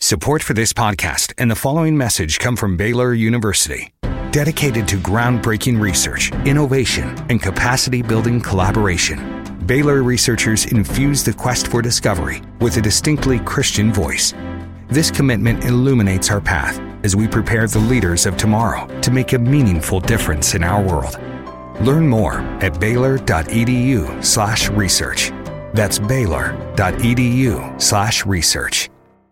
Support for this podcast and the following message come from Baylor University. Dedicated to groundbreaking research, innovation, and capacity-building collaboration, Baylor researchers infuse the quest for discovery with a distinctly Christian voice. This commitment illuminates our path as we prepare the leaders of tomorrow to make a meaningful difference in our world. Learn more at baylor.edu/research. That's baylor.edu/research.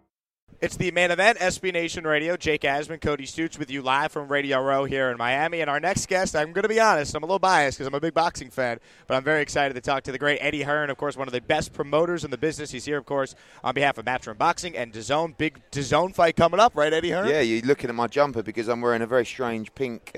It's the main event, SB Nation Radio. Jake Asman, Cody Stoots with you live from Radio Row here in Miami. And our next guest, I'm going to be honest, I'm a little biased because I'm a big boxing fan, but I'm very excited to talk to the great Eddie Hearn, of course, one of the best promoters in the business. He's here, of course, on behalf of Matchroom Boxing and DAZN. Big DAZN fight coming up, right, Eddie Hearn? Yeah, you're looking at my jumper because I'm wearing a very strange pink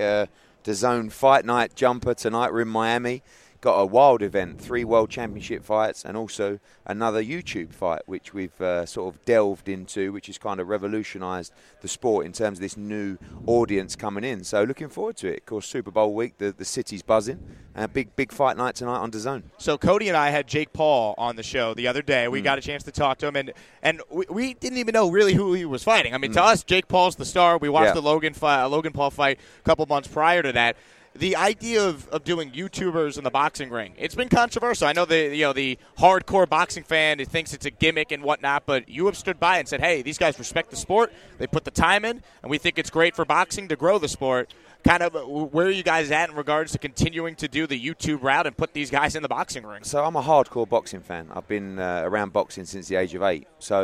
DAZN Fight Night jumper tonight. We're in Miami. Got a wild event, 3 World Championship fights, and also another YouTube fight, which we've sort of delved into, which has kind of revolutionised the sport in terms of this new audience coming in. So looking forward to it. Of course, Super Bowl week, the city's buzzing. Big fight night tonight on DAZN. So Cody and I had Jake Paul on the show the other day. We got a chance to talk to him, and we didn't even know really who he was fighting. I mean, to us, Jake Paul's the star. We watched the Logan Paul fight a couple months prior to that. The idea of doing YouTubers in the boxing ring, it's been controversial. I know the hardcore boxing fan who thinks it's a gimmick and whatnot, but you have stood by and said, hey, these guys respect the sport. They put the time in, and we think it's great for boxing to grow the sport. Kind of where are you guys at in regards to continuing to do the YouTube route and put these guys in the boxing ring? So I'm a hardcore boxing fan. I've been around boxing since the age of 8.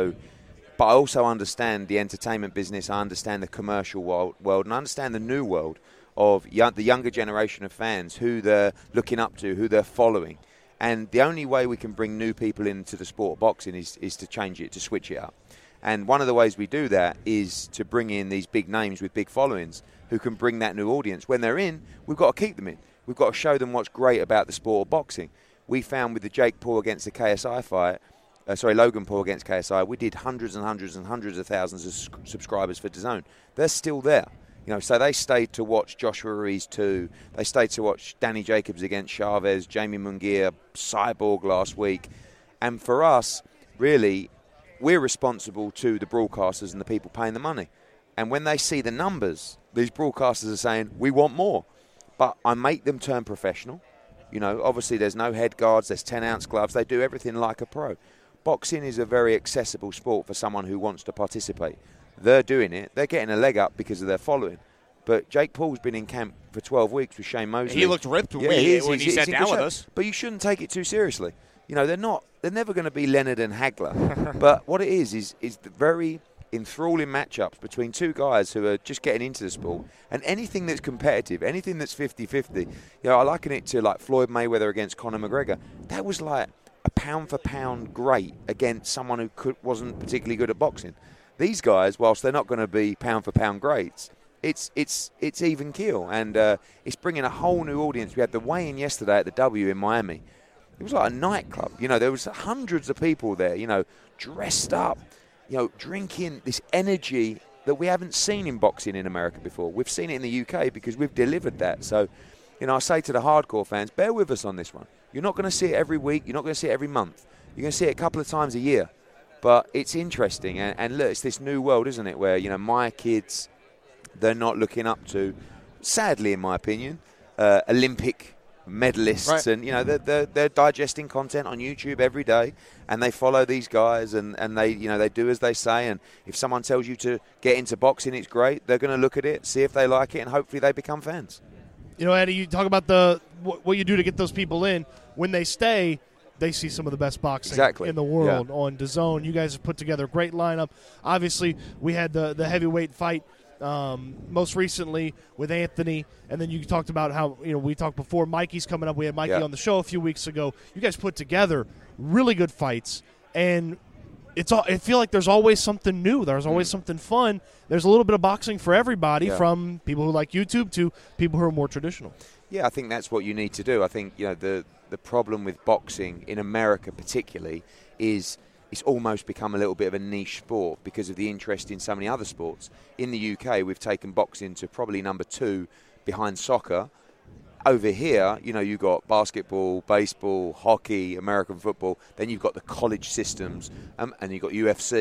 But I also understand the entertainment business. I understand the commercial world, and I understand the new world of the younger generation of fans, who they're looking up to, who they're following. And the only way we can bring new people into the sport of boxing is to change it, to switch it up. And one of the ways we do that is to bring in these big names with big followings who can bring that new audience. When they're in, we've got to keep them in. We've got to show them what's great about the sport of boxing. We found with the Jake Paul against the KSI fight, Logan Paul against KSI, we did hundreds and hundreds and hundreds of thousands of subscribers for DAZN. They're still there. So they stayed to watch Joshua Ruiz 2. They stayed to watch Danny Jacobs against Chavez, Jamie Munguia, Cyborg last week. And for us, really, we're responsible to the broadcasters and the people paying the money. And when they see the numbers, these broadcasters are saying, we want more. But I make them turn professional. Obviously there's no head guards, there's 10-ounce gloves. They do everything like a pro. Boxing is a very accessible sport for someone who wants to participate. They're doing it. They're getting a leg up because of their following. But Jake Paul's been in camp for 12 weeks with Shane Mosley. He looked ripped when he sat down with us. But you shouldn't take it too seriously. They're never going to be Leonard and Hagler. But what it is the very enthralling matchups between two guys who are just getting into the sport. And anything that's competitive, anything that's 50-50, I liken it to like Floyd Mayweather against Conor McGregor. That was like a pound-for-pound great against someone who wasn't particularly good at boxing. These guys, whilst they're not going to be pound-for-pound greats, it's even keel, and it's bringing a whole new audience. We had the weigh-in yesterday at the W in Miami. It was like a nightclub. There was hundreds of people there, dressed up, drinking this energy that we haven't seen in boxing in America before. We've seen it in the UK because we've delivered that. So, I say to the hardcore fans, bear with us on this one. You're not going to see it every week. You're not going to see it every month. You're going to see it a couple of times a year. But it's interesting, and look, it's this new world, isn't it, where, my kids, they're not looking up to, sadly, in my opinion, Olympic medalists. Right. And, they're digesting content on YouTube every day, and they follow these guys, and they, they do as they say. And if someone tells you to get into boxing, it's great. They're going to look at it, see if they like it, and hopefully they become fans. Eddie, you talk about what you do to get those people in. When they stay, they see some of the best boxing in the world on DAZN. You guys have put together a great lineup. Obviously, we had the heavyweight fight most recently with Anthony, and then you talked about how we talked before. Mikey's coming up. We had Mikey on the show a few weeks ago. You guys put together really good fights, and I feel like there's always something new. There's always something fun. There's a little bit of boxing for everybody, from people who like YouTube to people who are more traditional. Yeah, I think that's what you need to do. I think the problem with boxing in America particularly is it's almost become a little bit of a niche sport because of the interest in so many other sports. In the UK, we've taken boxing to probably number 2 behind soccer. Over here, you've got basketball, baseball, hockey, American football. Then you've got the college systems, and you've got UFC.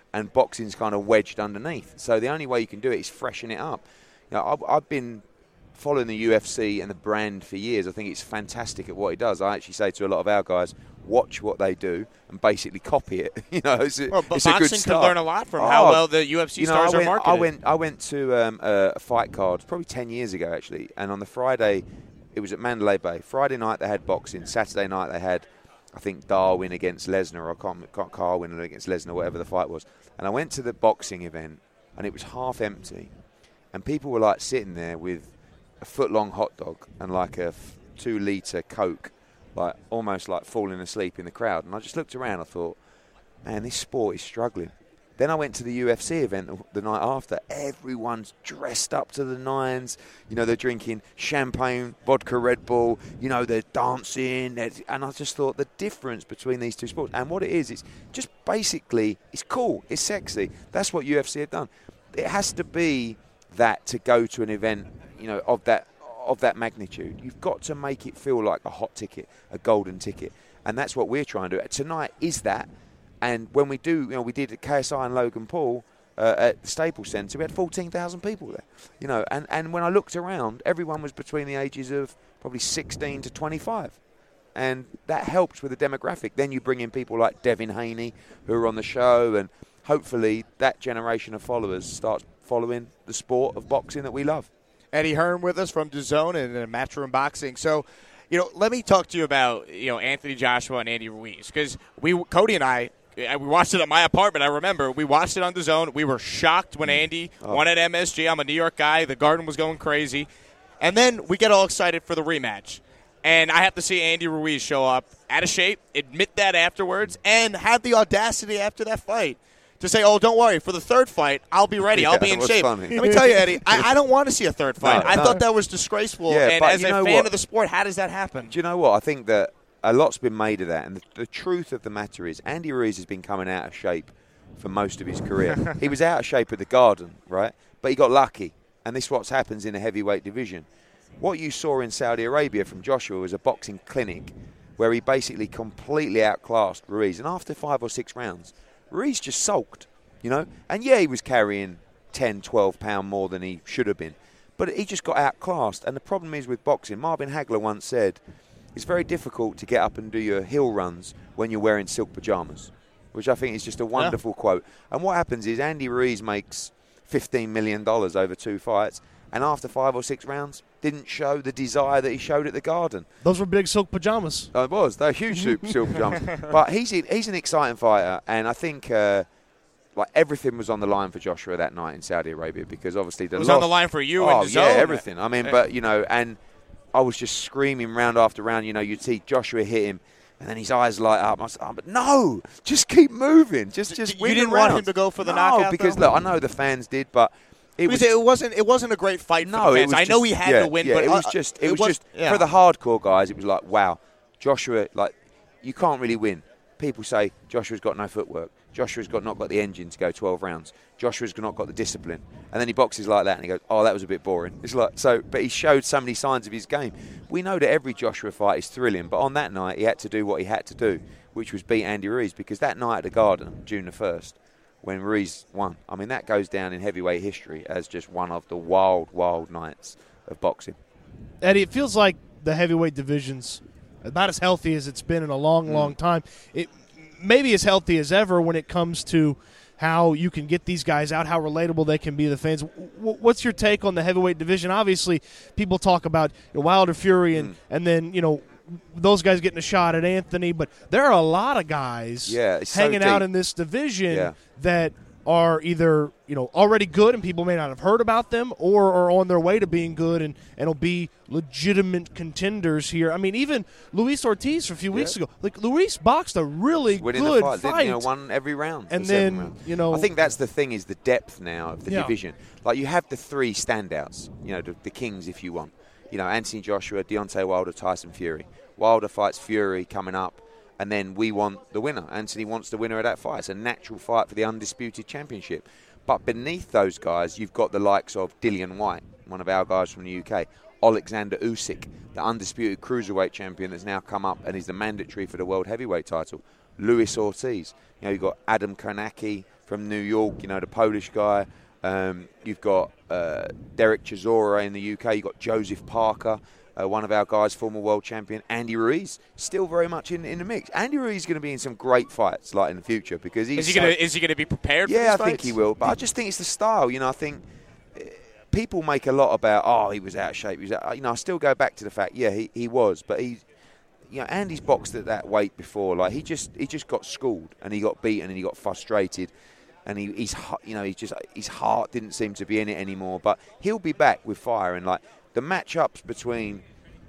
and boxing's kind of wedged underneath. So the only way you can do it is freshen it up. I've been following the UFC and the brand for years. I think it's fantastic at what it does. I actually say to a lot of our guys, watch what they do and basically copy it. It's a good start. Boxing can learn a lot from how well the UFC stars are marketed. I went to a fight card probably 10 years ago, actually, and on the Friday, it was at Mandalay Bay. Friday night they had boxing. Saturday night they had, I think, Darwin against Lesnar, or Carwin against Lesnar, whatever the fight was. And I went to the boxing event, and it was half empty, and people were like sitting there with a foot-long hot dog and like a 2-litre Coke, like almost like falling asleep in the crowd. And I just looked around. I thought, man, this sport is struggling. Then I went to the UFC event the night after. Everyone's dressed up to the nines. They're drinking champagne, vodka, Red Bull. They're dancing. And I just thought the difference between these two sports. And what it is, it's just basically, it's cool. It's sexy. That's what UFC have done. It has to be that to go to an event, of that magnitude. You've got to make it feel like a hot ticket, a golden ticket. And that's what we're trying to do. Tonight is that. And when we do, we did at KSI and Logan Paul at the Staples Centre, we had 14,000 people there. And when I looked around, everyone was between the ages of probably 16 to 25. And that helps with the demographic. Then you bring in people like Devin Haney, who are on the show, and hopefully that generation of followers starts following the sport of boxing that we love. Eddie Hearn with us from DAZN and Matchroom Boxing. So, let me talk to you about, Anthony Joshua and Andy Ruiz. Because Cody and I, we watched it at my apartment. I remember we watched it on DAZN. We were shocked when Andy won at MSG. I'm a New York guy. The Garden was going crazy. And then we get all excited for the rematch. And I have to see Andy Ruiz show up out of shape, admit that afterwards, and have the audacity after that fight to say, oh, don't worry, for the third fight, I'll be ready. I'll be in shape. Funny. Let me tell you, Eddie, I don't want to see a third fight. I thought that was disgraceful. Yeah, and as a fan of the sport, how does that happen? Do you know what? I think that a lot's been made of that. And the truth of the matter is, Andy Ruiz has been coming out of shape for most of his career. He was out of shape at the Garden, right? But he got lucky. And this is what happens in a heavyweight division. What you saw in Saudi Arabia from Joshua was a boxing clinic where he basically completely outclassed Ruiz. And after 5 or 6 rounds, Ruiz just sulked. And yeah, he was carrying 10, 12 pound more than he should have been. But he just got outclassed. And the problem is with boxing, Marvin Hagler once said, it's very difficult to get up and do your hill runs when you're wearing silk pajamas, which I think is just a wonderful quote. And what happens is Andy Ruiz makes $15 million over 2 fights, and after 5 or 6 rounds, didn't show the desire that he showed at the Garden. Those were big silk pajamas. It was. They're huge silk pajamas. But he's an exciting fighter, and I think everything was on the line for Joshua that night in Saudi Arabia, because obviously it was on the line for you and DAZN. Yeah, everything. I mean, but and I was just screaming round after round. You'd see Joshua hit him, and then his eyes light up. I said, but no, just keep moving. Just you didn't want him to go for the knockout. No, because look, I know the fans did, but it wasn't a great fight. For the fans. I know he had to win, but it was just for the hardcore guys. It was like, wow, Joshua, you can't really win. People say Joshua's got no footwork. Joshua's not got the engine to go 12 rounds. Joshua's not got the discipline. And then he boxes like that and he goes, oh, that was a bit boring. It's but he showed so many signs of his game. We know that every Joshua fight is thrilling, but on that night he had to do what he had to do, which was beat Andy Ruiz, because that night at the Garden, June the 1st, when Ruiz won, I mean, that goes down in heavyweight history as just one of the wild, wild nights of boxing. Eddie, it feels like the heavyweight division's about as healthy as it's been in a long, long time. It maybe as healthy as ever when it comes to how you can get these guys out, how relatable they can be to the fans. What's your take on the heavyweight division? Obviously, people talk about Wilder, Fury, and then, those guys getting a shot at Anthony, but there are a lot of guys hanging out in this division that are either already good and people may not have heard about them, or are on their way to being good and will be legitimate contenders here. I mean, even Luis Ortiz a few weeks ago, Luis boxed a really good fight. Won every round. And then I think that's the thing, is the depth now of the division. You have the 3 standouts, the kings if you want. Anthony Joshua, Deontay Wilder, Tyson Fury. Wilder fights Fury coming up. And then we want the winner. Anthony wants the winner of that fight. It's a natural fight for the undisputed championship. But beneath those guys, you've got the likes of Dillian Whyte, one of our guys from the UK. Alexander Usyk, the undisputed cruiserweight champion that's now come up and is the mandatory for the world heavyweight title. Luis Ortiz. You've got Adam Kownacki from New York, the Polish guy. You've got Derek Chisora in the UK. You've got Joseph Parker, one of our guys, former world champion. Andy Ruiz, still very much in the mix. Andy Ruiz is going to be in some great fights in the future because he's. Is he going to be prepared? Yeah, for these I think he will. But I just think it's the style. I think people make a lot about he was out of shape. He was out, I still go back to the fact, he was, but he. Andy's boxed at that weight before. He just got schooled and he got beaten and he got frustrated. And his heart didn't seem to be in it anymore. But he'll be back with fire. And the matchups between,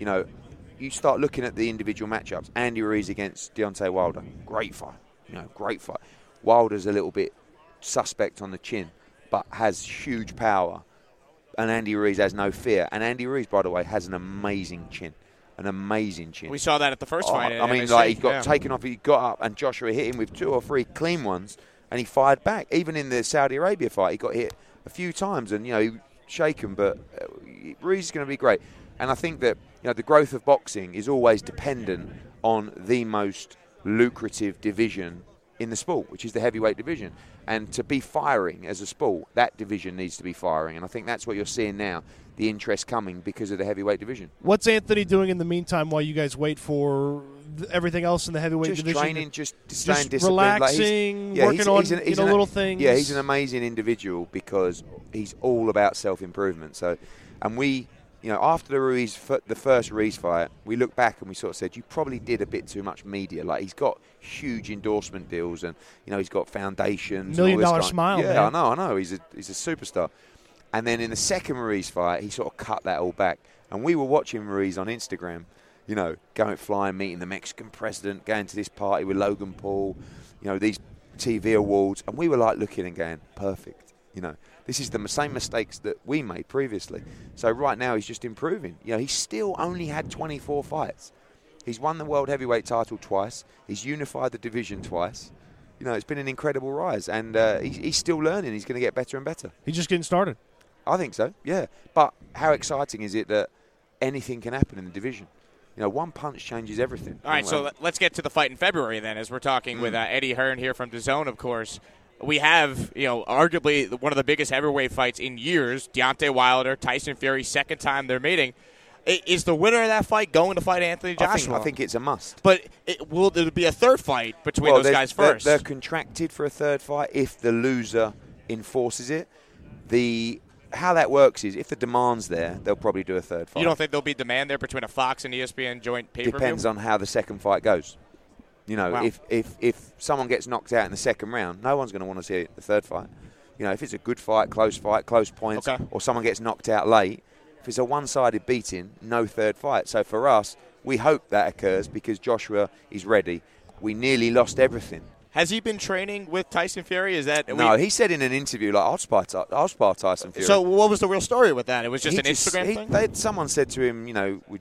you start looking at the individual matchups. Andy Ruiz against Deontay Wilder, great fight. Great fight. Wilder's a little bit suspect on the chin, but has huge power. And Andy Ruiz has no fear. And Andy Ruiz, by the way, has an amazing chin. An amazing chin. We saw that at the first fight. He got taken off. He got up, and Joshua hit him with 2 or 3 clean ones. And he fired back. Even in the Saudi Arabia fight, he got hit a few times and, he shaken. But Ruiz is going to be great. And I think that, the growth of boxing is always dependent on the most lucrative division in the sport, which is the heavyweight division. And to be firing as a sport, that division needs to be firing. And I think that's what you're seeing now, the interest coming because of the heavyweight division. What's Anthony doing in the meantime while you guys wait for everything else in the heavyweight division? Just training, just staying disciplined. Relaxing, working on little things. Yeah, he's an amazing individual because he's all about self-improvement. So, and we, after the first Ruiz fight, we looked back and we sort of said, you probably did a bit too much media. He's got huge endorsement deals and, he's got foundations. $1 million smile, yeah, man. I know. He's a superstar. And then in the second Ruiz fight, he sort of cut that all back. And we were watching Ruiz on Instagram, going flying, meeting the Mexican president, going to this party with Logan Paul, these TV awards. And we were looking and going, perfect. This is the same mistakes that we made previously. So right now he's just improving. He's still only had 24 fights. He's won the world heavyweight title twice. He's unified the division twice. It's been an incredible rise. And he's still learning. He's going to get better and better. He's just getting started. I think so, yeah. But how exciting is it that anything can happen in the division? One punch changes everything. All right, so let's get to the fight in February then, as we're talking with Eddie Hearn here from DAZN, of course. We have, arguably one of the biggest heavyweight fights in years, Deontay Wilder, Tyson Fury, second time they're meeting. Is the winner of that fight going to fight Anthony Joshua? I think it's a must. But will there be a third fight between those guys first? They're contracted for a third fight if the loser enforces it. How that works is if the demand's there, they'll probably do a third fight. You don't think there'll be demand there between a Fox and ESPN joint pay-per-view? Depends on how the second fight goes. Wow. If someone gets knocked out in the second round, no one's going to want to see the third fight. If it's a good fight, close points, or someone gets knocked out late, if it's a one-sided beating, no third fight. So for us, we hope that occurs because Joshua is ready. We nearly lost everything. Has he been training with Tyson Fury? No, he said in an interview, I'll spar Tyson Fury. So what was the real story with that? It was just an Instagram thing? Someone said to him,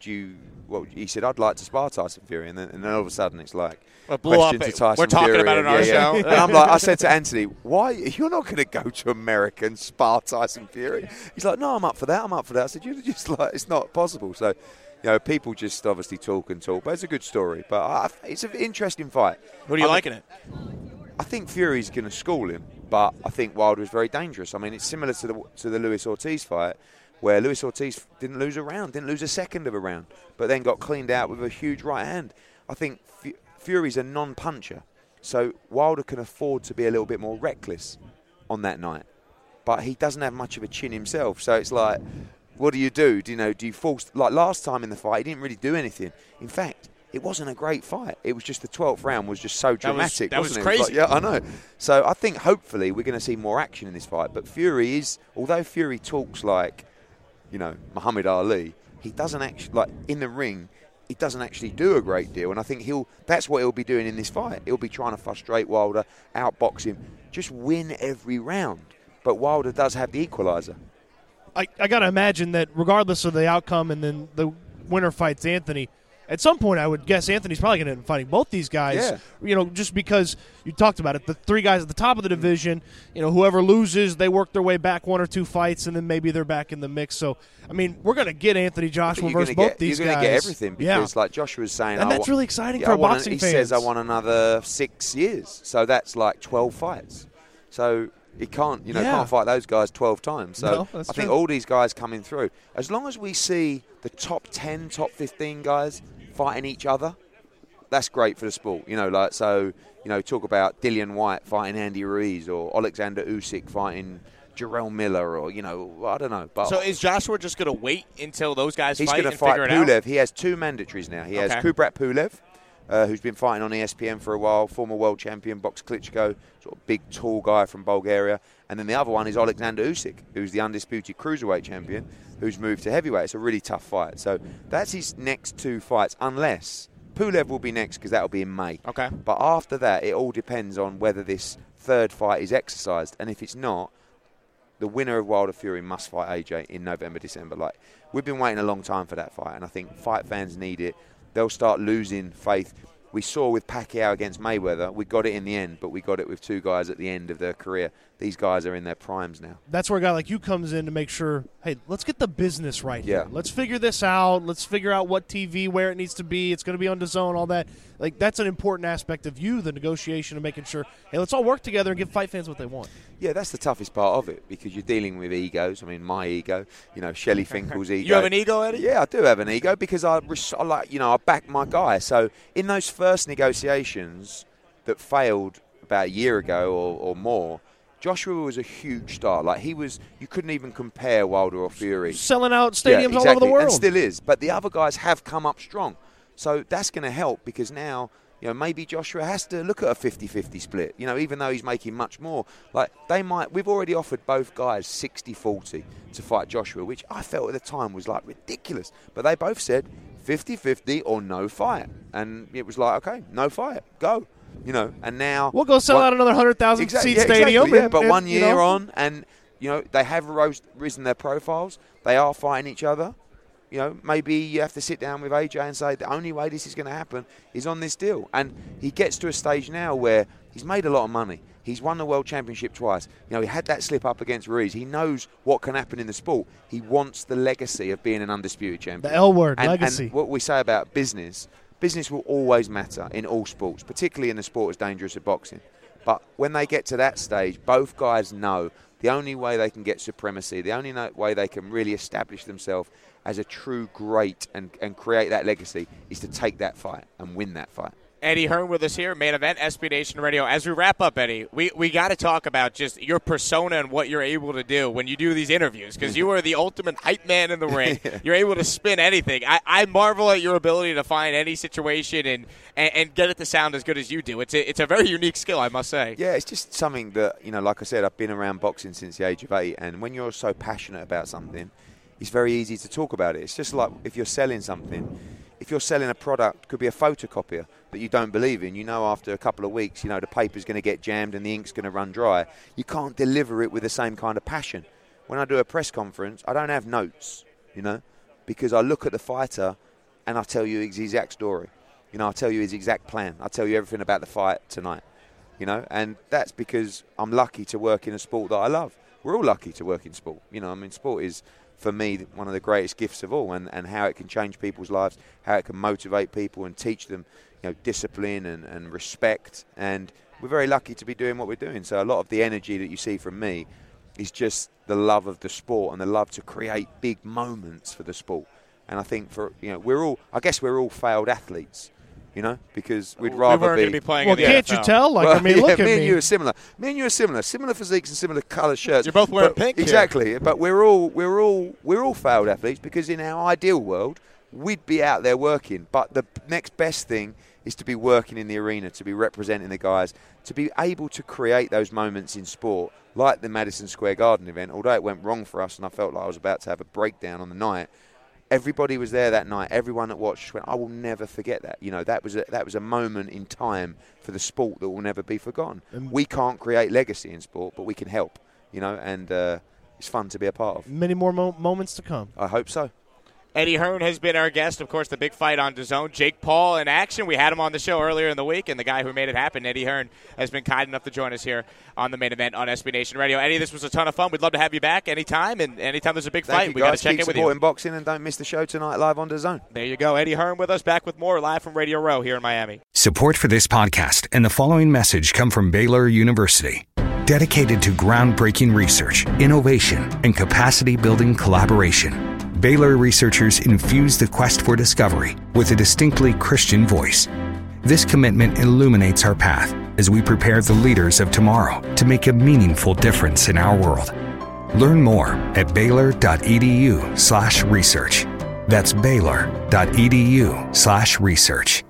he said, I'd like to spar Tyson Fury. And then all of a sudden it's question to Tyson We're talking Fury, about it on our show. And I said to Anthony, why? You're not going to go to America and spar Tyson Fury? He's like, no, I'm up for that. I said, you're just it's not possible. So, people just obviously talk and talk, but it's a good story. But it's an interesting fight. Who do you like in it? I think Fury's going to school him, but I think Wilder is very dangerous. I mean, it's similar to the Luis Ortiz fight, where Luis Ortiz didn't lose a second of a round, but then got cleaned out with a huge right hand. I think Fury's a non-puncher, so Wilder can afford to be a little bit more reckless on that night. But he doesn't have much of a chin himself, so it's what do you do? Do you force... last time in the fight, he didn't really do anything. In fact, it wasn't a great fight. It was just the 12th round was just so dramatic. That was wasn't crazy. Yeah, I know. So I think hopefully we're going to see more action in this fight. But Fury is... Although Fury talks like, Muhammad Ali, he doesn't actually... in the ring, he doesn't actually do a great deal. And I think that's what he'll be doing in this fight. He'll be trying to frustrate Wilder, outbox him, just win every round. But Wilder does have the equalizer. I got to imagine that regardless of the outcome and then the winner fights Anthony, at some point I would guess Anthony's probably going to end up fighting both these guys. Yeah. Just because you talked about it, the three guys at the top of the division, whoever loses, they work their way back 1 or 2 fights, and then maybe they're back in the mix. So, I mean, we're going to get Anthony Joshua versus both these guys. You're going to get everything because, like Joshua's saying, and that's really exciting for a boxing fan. He says, I want another 6 years. So that's 12 fights. So he can't, can't fight those guys 12 times. So I think all these guys coming through, as long as we see the top 10, top 15 guys fighting each other, that's great for the sport. Talk about Dillian White fighting Andy Ruiz, or Alexander Usyk fighting Jarrell Miller, or, I don't know. But so is Joshua just going to wait until those guys fight and fight figure it Pulev. out? He has 2 mandatories now. He has Kubrat Pulev, who's been fighting on ESPN for a while, former world champion, Box Klitschko, sort of big, tall guy from Bulgaria. And then the other one is Alexander Usyk, who's the undisputed cruiserweight champion, who's moved to heavyweight. It's a really tough fight. So that's his next 2 fights, unless Pulev will be next, because that will be in May. Okay. But after that, it all depends on whether this 3rd fight is exercised. And if it's not, the winner of Wilder Fury must fight AJ in November, December. We've been waiting a long time for that fight, and I think fight fans need it. They'll start losing faith. We saw with Pacquiao against Mayweather, we got it in the end, but we got it with 2 guys at the end of their career. These guys are in their primes now. That's where a guy like you comes in to make sure, hey, let's get the business right here. Let's figure this out. Let's figure out what TV, where it needs to be. It's going to be on DAZN, all that. That's an important aspect of you, the negotiation of making sure, hey, let's all work together and give fight fans what they want. Yeah, that's the toughest part of it, because you're dealing with egos. I mean, my ego, Shelley Finkel's ego. You have an ego, Eddie? Yeah, I do have an ego, because I back my guy. So in those first negotiations that failed about a year ago or more, Joshua was a huge star. You couldn't even compare Wilder or Fury. Selling out stadiums all over the world. And still is. But the other guys have come up strong. So that's going to help, because now, maybe Joshua has to look at a 50-50 split, even though he's making much more. We've already offered both guys 60-40 to fight Joshua, which I felt at the time was ridiculous. But they both said 50-50 or no fight. And it was okay, no fight, go. And now we'll go sell out another 100,000 seat stadium. Exactly, but 1 year on, and they have risen their profiles. They are fighting each other. Maybe you have to sit down with AJ and say the only way this is going to happen is on this deal. And he gets to a stage now where he's made a lot of money. He's won the world championship twice. He had that slip up against Ruiz. He knows what can happen in the sport. He wants the legacy of being an undisputed champion. The L word, legacy. And what we say about business will always matter in all sports, particularly in the sport as dangerous as boxing. But when they get to that stage, both guys know the only way they can get supremacy, the only way they can really establish themselves as a true great and create that legacy is to take that fight and win that fight. Eddie Hearn with us here, Main Event, SB Nation Radio. As we wrap up, Eddie, we got to talk about just your persona and what you're able to do when you do these interviews, because you are the ultimate hype man in the ring. You're able to spin anything. I marvel at your ability to find any situation and get it to sound as good as you do. It's a very unique skill, I must say. Yeah, it's just something that, like I said, I've been around boxing since the age of 8, and when you're so passionate about something, it's very easy to talk about it. It's just like if you're selling something. If you're selling a product, could be a photocopier that you don't believe in, after a couple of weeks, the paper's going to get jammed and the ink's going to run dry. You can't deliver it with the same kind of passion. When I do a press conference, I don't have notes, because I look at the fighter and I tell you his exact story. I tell you his exact plan. I tell you everything about the fight tonight, and that's because I'm lucky to work in a sport that I love. We're all lucky to work in sport. Sport is, for me, one of the greatest gifts of all, and how it can change people's lives, how it can motivate people and teach them, discipline and respect. And we're very lucky to be doing what we're doing. So a lot of the energy that you see from me is just the love of the sport and the love to create big moments for the sport. And I think we're all failed athletes. Because we'd rather be playing. Well, can't you tell? Look at me me. And you are similar. Me and you are similar physiques and similar coloured shirts. You're both wearing pink. Exactly, here. But we're all failed athletes, because in our ideal world, we'd be out there working. But the next best thing is to be working in the arena, to be representing the guys, to be able to create those moments in sport, like the Madison Square Garden event. Although it went wrong for us, and I felt like I was about to have a breakdown on the night. Everybody was there that night. Everyone that watched went, I will never forget that. That was a moment in time for the sport that will never be forgotten. We can't create legacy in sport, but we can help, and it's fun to be a part of. Many more moments to come. I hope so. Eddie Hearn has been our guest. Of course, the big fight on DAZN. Jake Paul in action. We had him on the show earlier in the week, and the guy who made it happen, Eddie Hearn, has been kind enough to join us here on the Main Event on SB Nation Radio. Eddie, this was a ton of fun. We'd love to have you back anytime, and anytime there's a big fight, we got to check in with you. Keep supporting boxing, and don't miss the show tonight live on DAZN. There you go. Eddie Hearn with us, back with more live from Radio Row here in Miami. Support for this podcast and the following message come from Baylor University. dedicated to groundbreaking research, innovation, and capacity-building collaboration. Baylor researchers infuse the quest for discovery with a distinctly Christian voice. This commitment illuminates our path as we prepare the leaders of tomorrow to make a meaningful difference in our world. Learn more at Baylor.edu/research. That's Baylor.edu/research.